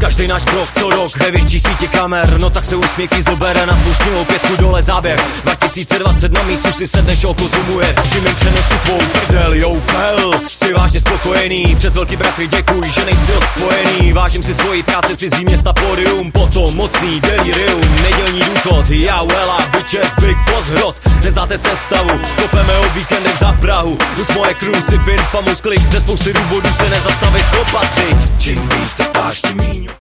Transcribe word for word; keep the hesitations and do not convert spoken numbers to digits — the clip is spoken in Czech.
každý náš krok co rok ve větší síti kamer. No tak se úsměv fízl bere na pustilou pětku dole záběr. dva tisíce dvacet na mísu si sedneš oko zoomuje v přímým přenosu tvou prdel, yo fel. Jsi vážně spokojený, přes velký bratry děkuj, že nejsi odpojený. Vážím si svoji práce, cizí města pódium, potom mocný delirium, nedělní důchod, já wella, bitches, big boss hrot. Neznáte sestavu, kopeme o víkendech za Prahu. Už moje krucifin, famous klik, ze spousty důvodů se nezastavit opatřit. Čím více ptáš, tím míň.